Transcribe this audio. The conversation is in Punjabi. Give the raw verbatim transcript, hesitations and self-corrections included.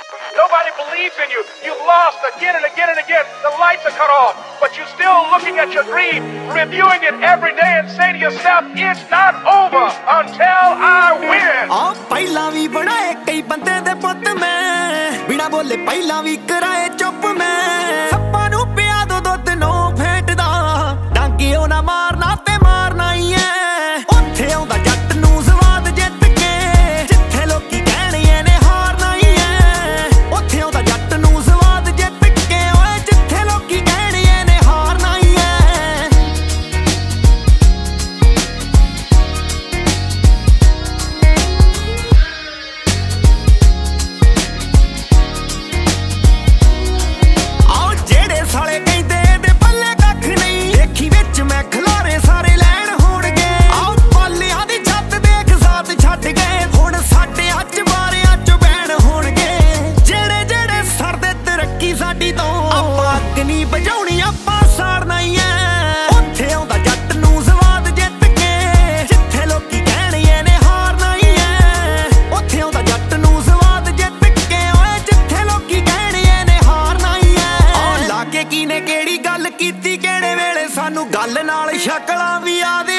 Nobody believes in you. You've lost again and again and again. The lights are cut off, but you're still looking at your dream, reviewing it every day and say to yourself, it's not over until I win. ਆ ਪਹਿਲਾਂ ਵੀ ਬਣਾਏ ਕਈ ਬੰਦੇ ਦੇ ਪੁੱਤ ਮੈਂ ਬਿਨਾ ਬੋਲੇ ਪਹਿਲਾਂ ਵੀ ਕਰਾਏ ਚੁੱਪ ਮੈਂ ਸੱਪਾਂ ਨੂੰ ਪਿਆ ਦੋ ਦੁੱਧ ਨੋ ਫੇਟਦਾ ਡਾਂਗੇ ਉਹ ਨਾ ਮਾਰਨਾ ਤੇ ਮਾਰਨਾ ਹੀ ਐ ਉੱਥੇ ਆਉਂਦਾ ਜੱਟ ਨੂੰ ਸਵਾਦ ਜਿੱਤ ਕੇ ਜਿੱਥੇ ਲੋਕੀ ਕਹਿਣੇ ਨੇ ਹਾਰਨਾ ਹੀ ਐ ਉੱਥੇ ਆਉਂਦਾ ਜੱਟ ਨੂੰ ਸਵਾਦ ਜਿੱਤ ਕੇ ਓਏ ਜਿੱਥੇ ਲੋਕੀ ਕਹਿਣੇ ਨੇ ਹਾਰਨਾ ਹੀ ਐ ਆਓ ਜਿਹੜੇ ਸਾਲੇ ਕਹਿੰਦੇ ਇਹਦੇ ਪੱਲੇ ਕੱਖ ਨਹੀਂ ਦੇਖੀ ਵਿੱਚ ਮੈਂ ਖਲਾਰੇ ਸਾਰੇ ਲੈਣ ਹੋਣਗੇ ਆਓ ਪਾਲਿਆਂ ਦੀ ਛੱਤ ਦੇਖ ਸਾਥ ਛੱਡ ਗਏ ਹੁਣ ਸਾਡੇ ਅੱਜ ਬਾਰਿਆਂ ਚ ਬੈਣ ਹੋਣਗੇ ਜਿਹੜੇ ਜਿਹੜੇ ਸਰਦੇ ਤਰੱਕੀ ਸਾਡੀ ਤੋਂ ਆਪਾਂ ਅੱਗ ਨਹੀਂ ਬੁਝਾਉਣੀ ਆਪਾਂ ਸਾੜਨਾ ਹੀ ਐ ਉੱਥੇ ਆਉਂਦਾ ਜੱਟ ਨੂੰ ਸਵਾਦ ਜਿੱਤ ਕੇ ਜਿੱਥੇ ਲੋਕੀ ਕਹਿਣੇ ਨੇ ਹਾਰਨਾ ਹੀ ਐ ਉੱਥੇ ਆਉਂਦਾ ਜੱਟ ਨੂੰ ਸਵਾਦ ਜਿੱਤ ਕੇ ਓਏ ਜਿੱਥੇ ਲੋਕੀ ਕਹਿਣੇ ਨੇ ਹਾਰਨਾ ਹੀ ਐ ਆ ਲਾ ਕੇ ਕਿਨੇ ਕਿਹੜੀ ਗੱਲ ਕੀਤੀ ਕਿਹੜੇ ਵੇਲੇ ਸਾਨੂੰ ਗੱਲ ਨਾਲ ਸ਼ਕਲਾਂ ਵੀ ਯਾਦ